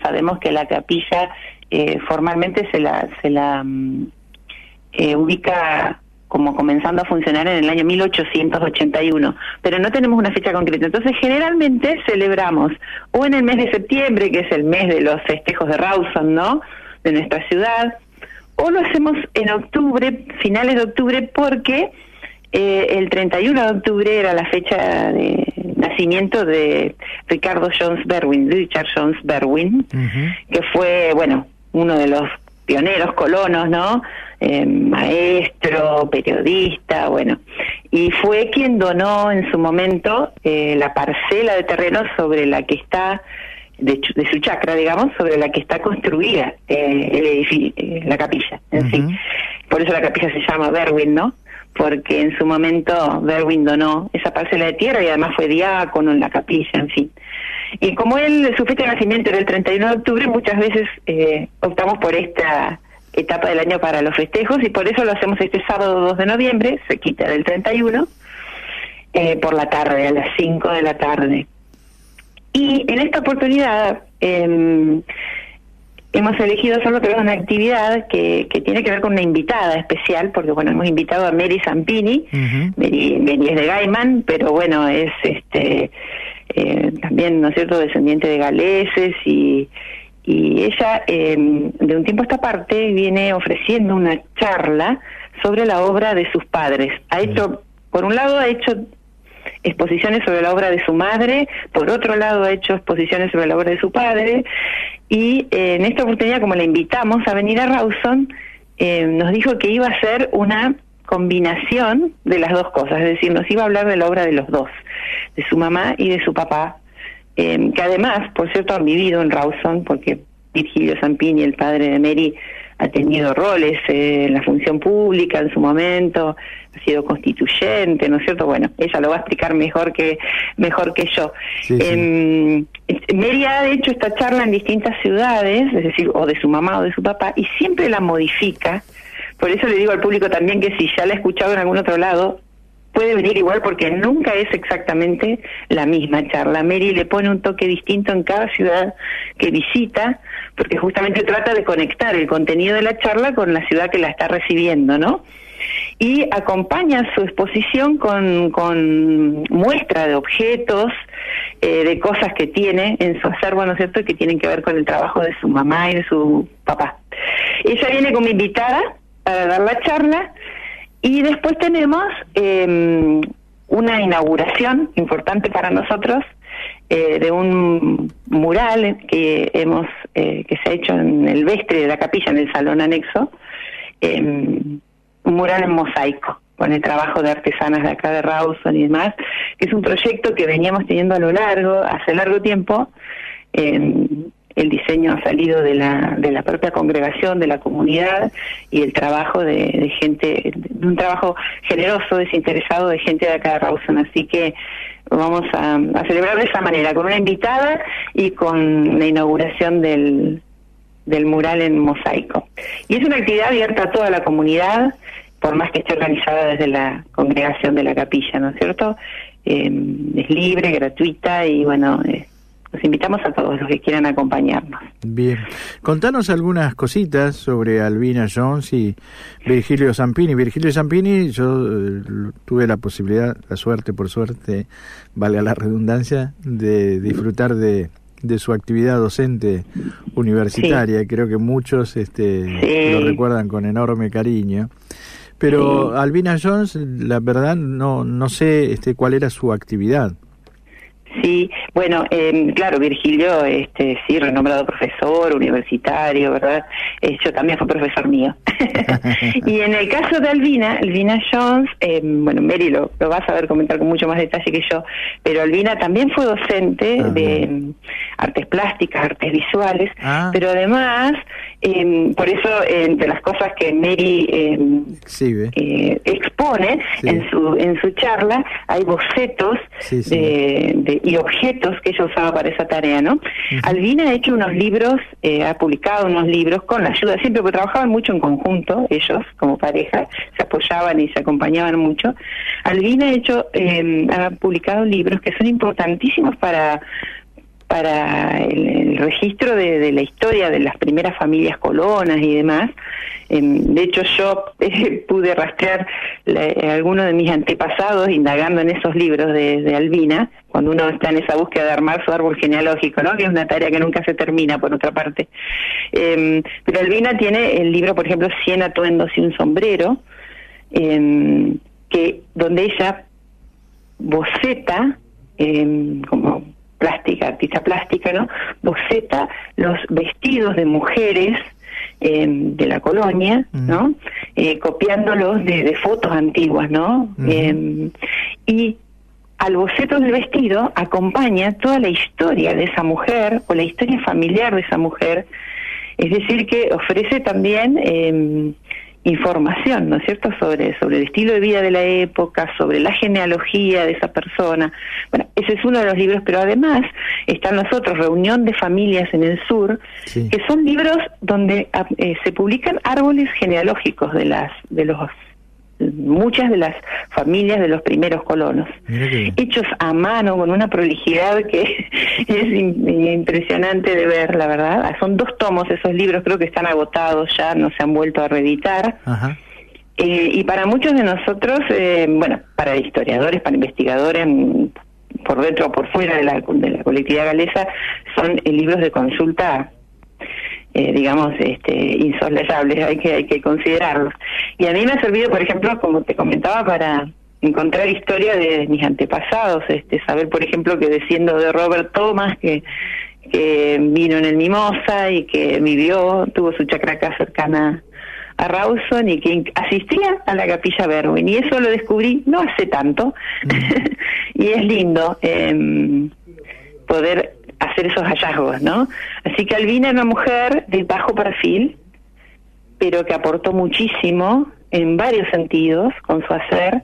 sabemos que la capilla formalmente se la ubica como comenzando a funcionar en el año 1881, pero no tenemos una fecha concreta. Entonces, generalmente celebramos o en el mes de septiembre, que es el mes de los festejos de Rawson, ¿no?, de nuestra ciudad, o lo hacemos en octubre, finales de octubre, porque el 31 de octubre era la fecha de nacimiento de Richard Jones Berwyn, que fue, bueno, uno de los pioneros colonos, ¿no?, maestro, periodista, bueno, y fue quien donó en su momento la parcela de terreno sobre la que está, de su chacra, digamos, sobre la que está construida el edificio, la capilla en sí. Por eso la capilla se llama Berwyn, ¿no?, porque en su momento Berwyn donó esa parcela de tierra y además fue diácono en la capilla, en fin. Y como su fecha de nacimiento era el 31 de octubre, muchas veces optamos por esta etapa del año para los festejos, y por eso lo hacemos este sábado 2 de noviembre, se quita del 31, por la tarde, a las 5 de la tarde. Y en esta oportunidad hemos elegido hacerlo que es una actividad que tiene que ver con una invitada especial, porque bueno, hemos invitado a Mary Zampini. Mary es de Gaiman, pero bueno, es también, ¿no es cierto?, descendiente de galeses, y ella de un tiempo a esta parte viene ofreciendo una charla sobre la obra de sus padres. Por un lado ha hecho exposiciones sobre la obra de su madre, por otro lado ha hecho exposiciones sobre la obra de su padre, y en esta oportunidad, como la invitamos a venir a Rawson, nos dijo que iba a ser una combinación de las dos cosas, es decir, nos iba a hablar de la obra de los dos, de su mamá y de su papá, que además, por cierto, han vivido en Rawson, porque Virgilio Zampini, el padre de Mary, ha tenido roles en la función pública en su momento, ha sido constituyente, ¿no es cierto? Bueno, ella lo va a explicar mejor que yo. Sí. Mary ha hecho esta charla en distintas ciudades, es decir, o de su mamá o de su papá, y siempre la modifica. Por eso le digo al público también que si ya la ha escuchado en algún otro lado, puede venir igual, porque nunca es exactamente la misma charla. Mary le pone un toque distinto en cada ciudad que visita, porque justamente trata de conectar el contenido de la charla con la ciudad que la está recibiendo, ¿no? Y acompaña su exposición con muestra de objetos, de cosas que tiene en su acervo, ¿no es cierto?, que tienen que ver con el trabajo de su mamá y de su papá. Ella viene como invitada para dar la charla. Y después tenemos una inauguración importante para nosotros de un mural que se ha hecho en el vestre de la capilla, en el salón anexo, un mural en mosaico, con el trabajo de artesanas de acá de Rawson y demás, que es un proyecto que veníamos teniendo hace largo tiempo. El diseño ha salido de la propia congregación, de la comunidad, y el trabajo de gente, de un trabajo generoso, desinteresado de gente de acá de Rawson. Así que vamos a celebrar de esa manera, con una invitada y con la inauguración del mural en mosaico. Y es una actividad abierta a toda la comunidad, por más que esté organizada desde la congregación de la capilla, ¿no es cierto? Es libre, gratuita, y bueno, los invitamos a todos los que quieran acompañarnos. Bien. Contanos algunas cositas sobre Albina Jones y Virgilio Zampini. Virgilio Zampini, yo tuve la posibilidad, por suerte, valga la redundancia, de disfrutar de su actividad docente universitaria. Sí. Creo que muchos lo recuerdan con enorme cariño. Pero sí. Albina Jones, la verdad, no sé cuál era su actividad. Sí, bueno, claro, Virgilio, sí, renombrado profesor universitario, ¿verdad? Yo también fue profesor mío. Y en el caso de Albina Jones, bueno, Mary lo va a saber comentar con mucho más detalle que yo, pero Albina también fue docente de artes plásticas, artes visuales, pero además, por eso, entre las cosas que Mary expone en su charla, hay bocetos y objetos que ella usaba para esa tarea, ¿no? Albina ha hecho unos libros, ha publicado unos libros con la ayuda, siempre, porque trabajaban mucho en conjunto, ellos como pareja, se apoyaban y se acompañaban mucho. Albina ha publicado libros que son importantísimos para para el registro de la historia de las primeras familias colonas y demás. De hecho, yo pude rastrear algunos de mis antepasados indagando en esos libros de Albina, cuando uno está en esa búsqueda de armar su árbol genealógico, ¿no? Que es una tarea que nunca se termina, por otra parte. Pero Albina tiene el libro, por ejemplo, 100 atuendos y un sombrero, que donde ella boceta, como artista plástica, ¿no? Boceta los vestidos de mujeres de la colonia, ¿no? Copiándolos de fotos antiguas, ¿no? Y al boceto del vestido acompaña toda la historia de esa mujer o la historia familiar de esa mujer, es decir, que ofrece también información, ¿no es cierto?, sobre el estilo de vida de la época, sobre la genealogía de esa persona. Bueno, ese es uno de los libros, pero además están los otros, Reunión de Familias en el Sur, sí, que son libros donde se publican árboles genealógicos muchas de las familias de los primeros colonos, hechos a mano con una prolijidad que es impresionante de ver, la verdad. Son 2 tomos esos libros, creo que están agotados ya, no se han vuelto a reeditar. Y para muchos de nosotros, bueno, para historiadores, para investigadores, por dentro o por fuera de la colectividad galesa, son libros de consulta, digamos, insoslayables, hay que considerarlos. Y a mí me ha servido, por ejemplo, como te comentaba, para encontrar historia de mis antepasados, saber, por ejemplo, que desciendo de Robert Thomas, que vino en el Mimosa y que tuvo su chacra acá cercana a Rawson y que asistía a la Capilla Berwin, y eso lo descubrí no hace tanto. Y es lindo poder hacer esos hallazgos, ¿no? Así que Albina era una mujer de bajo perfil, pero que aportó muchísimo en varios sentidos con su hacer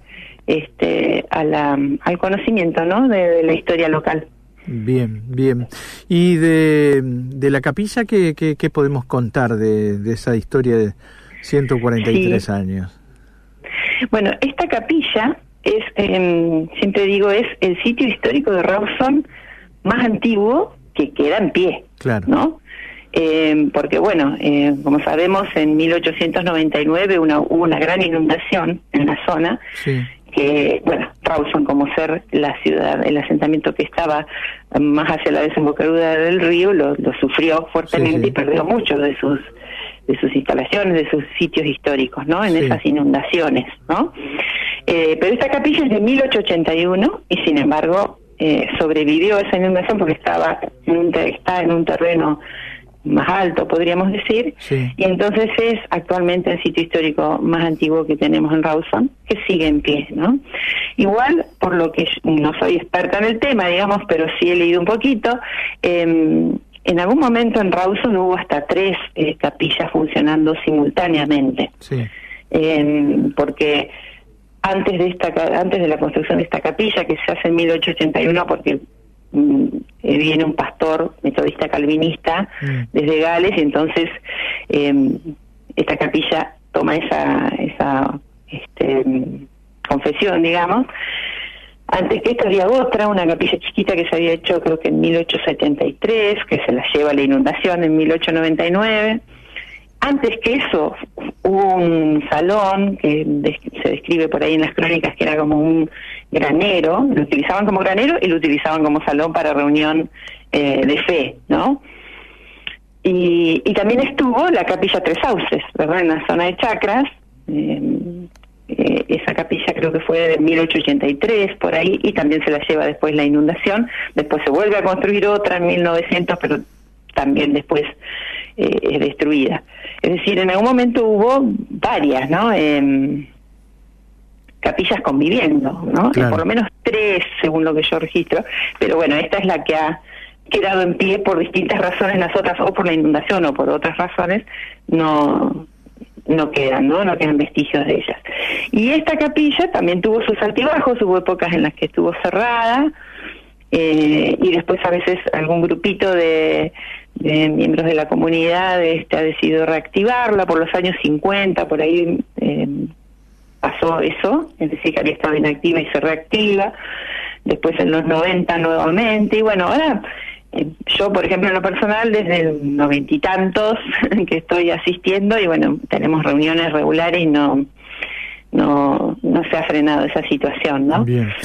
al conocimiento, ¿no?, de la historia local. Bien, bien. Y de la capilla, ¿qué podemos contar de esa historia de 143 años? Bueno, esta capilla es, siempre digo, es el sitio histórico de Rawson más antiguo que queda en pie, claro, ¿no? Porque, bueno, como sabemos, en 1899 hubo una gran inundación en la zona, sí, que, bueno, Rawson, como ser la ciudad, el asentamiento que estaba más hacia la desembocadura del río, lo sufrió fuertemente, sí, sí, y perdió mucho de sus instalaciones, de sus sitios históricos, ¿no?, en, sí, esas inundaciones, ¿no? Pero esta capilla es de 1881 y, sin embargo, sobrevivió a esa inundación porque está en un terreno más alto, podríamos decir, sí, y entonces es actualmente el sitio histórico más antiguo que tenemos en Rawson, que sigue en pie, ¿no? Igual, por lo que no soy experta en el tema, digamos, pero sí he leído un poquito, en algún momento en Rawson hubo hasta 3 capillas funcionando simultáneamente, sí, porque antes de la construcción de esta capilla, que se hace en 1881, porque viene un pastor metodista calvinista desde Gales, y entonces esta capilla toma esa confesión, digamos. Antes que esto había otra, una capilla chiquita que se había hecho creo que en 1873, que se la lleva la inundación en 1899. Antes que eso hubo un salón que se describe por ahí en las crónicas que era como un granero, lo utilizaban como granero y lo utilizaban como salón para reunión de fe, ¿no? Y también estuvo la capilla Tres Sauces, ¿verdad?, en la zona de Chacras. Esa capilla creo que fue de 1883 por ahí, y también se la lleva después la inundación. Después se vuelve a construir otra en 1900, pero también después es destruida. Es decir, en algún momento hubo varias, ¿no?, capillas conviviendo, ¿no? Claro. Por lo menos 3, según lo que yo registro, pero bueno, esta es la que ha quedado en pie por distintas razones. Las otras, o por la inundación o por otras razones, no quedan, no quedan vestigios de ellas. Y esta capilla también tuvo sus altibajos, hubo épocas en las que estuvo cerrada, y después a veces algún grupito de miembros de la comunidad ha decidido reactivarla. Por los años 50, por ahí pasó eso, es decir, que había estado inactiva y se reactiva. Después en los 90 nuevamente, y bueno, ahora yo, por ejemplo, en lo personal, desde el 90 y tantos que estoy asistiendo, y bueno, tenemos reuniones regulares y no se ha frenado esa situación, ¿no? Bien.